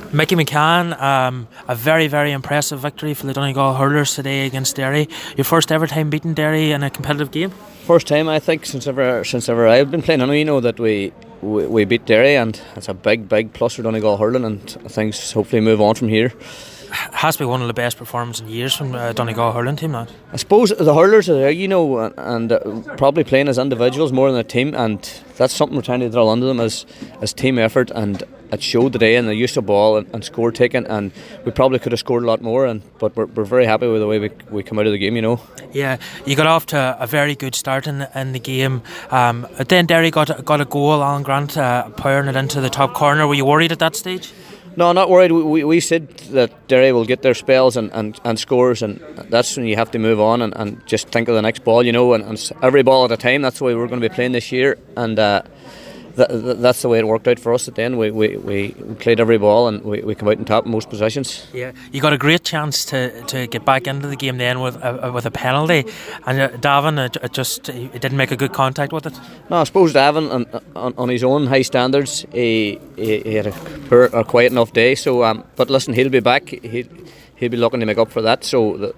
Mickey McCann, a very, very impressive victory for the Donegal hurlers today against Derry. Your first ever time beating Derry in a competitive game? First time, I think, since ever I've been playing. I know you know that we beat Derry, and it's a big plus for Donegal hurling, and things hopefully move on from here. Has to be one of the best performances in years from Donegal hurling team, that. I suppose the hurlers are there, and probably playing as individuals more than a team, and that's something we're trying to drill into them as team effort, and it showed today in the use of ball and score taking, and we probably could have scored a lot more, but we're very happy with the way we come out of the game, Yeah, you got off to a very good start in the game. Then Derry got a goal, Alan Grant powering it into the top corner. Were you worried at that stage? No, not worried. We said that Derry will get their spells and scores, and that's when you have to move on and just think of the next ball, and every ball at a time. That's the way we're going to be playing this year, and that's the way it worked out for us at the end. We played every ball, and we come out on top in most positions. Yeah, you got a great chance to get back into the game then with a penalty, and Davin he didn't make a good contact with it. No, I suppose Davin on his own high standards, he had a quiet enough day. So, but listen, he'll be back. He'll be looking to make up for that. So,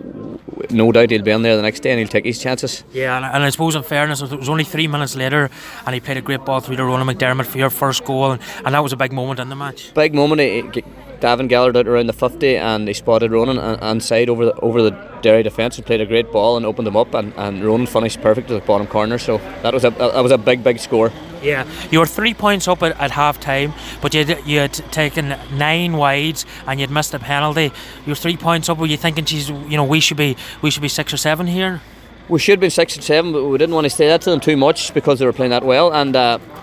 no doubt he'll be in there the next day and he'll take his chances. Yeah, and I suppose in fairness, it was only 3 minutes later and he played a great ball through to Ronan McDermott for your first goal, and that was a big moment in the match. Big moment. Davin gathered out around the 50 and he spotted Ronan inside over the Derry defence and played a great ball and opened them up, and Ronan finished perfect at the bottom corner. So that was a big score. Yeah, you were 3 points up at half time, but you had taken 9 wides and you'd missed a penalty. You were 3 points up. Were you thinking, geez, we should be 6 or 7 here? We should have been 6 or 7, but we didn't want to say that to them too much because they were playing that well, and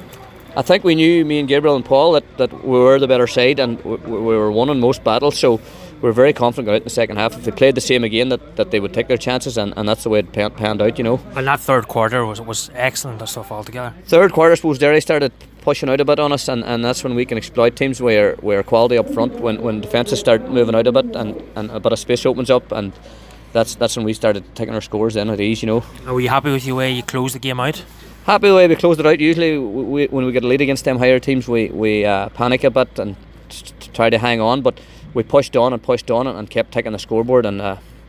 I think we knew, me and Gabriel and Paul, that we were the better side, and we were winning most battles, so we were very confident going out in the second half. If they played the same again, that they would take their chances, and that's the way it panned out, And that third quarter was excellent stuff altogether. Third quarter, I suppose Derry started pushing out a bit on us, and that's when we can exploit teams where quality up front, when defences start moving out a bit and a bit of space opens up, and that's when we started taking our scores then at ease, Were you happy with the way you closed the game out? Happy the way we closed it out. Usually when we get a lead against them higher teams, we panic a bit and try to hang on, but we pushed on and kept taking the scoreboard, and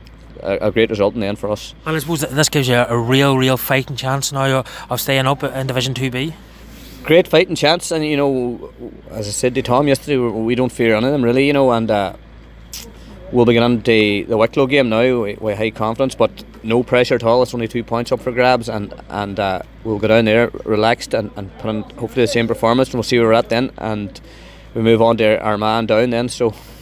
a great result in the end for us. And I suppose this gives you a real fighting chance now of staying up in Division 2B. Great fighting chance, and as I said to Tom yesterday, we don't fear any of them really, and we'll be getting into the Wicklow game now with high confidence, but no pressure at all. It's only 2 points up for grabs, and we'll go down there relaxed and put in hopefully the same performance, and we'll see where we're at then, and we move on to our man down then. So